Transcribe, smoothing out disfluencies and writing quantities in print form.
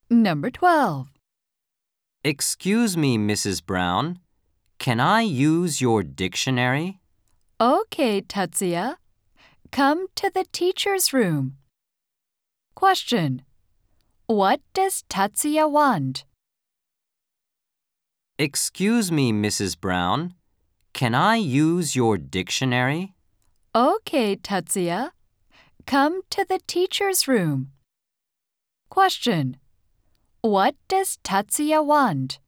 Number 12. Excuse me, Mrs. Brown. Can I use your dictionary? Okay, Tatsuya. Come to the teacher's room. Question. What does Tatsuya want? Excuse me, Mrs. Brown. Can I use your dictionary? Okay, Tatsuya. Come to the teacher's room. Question. What does Tatsuya want?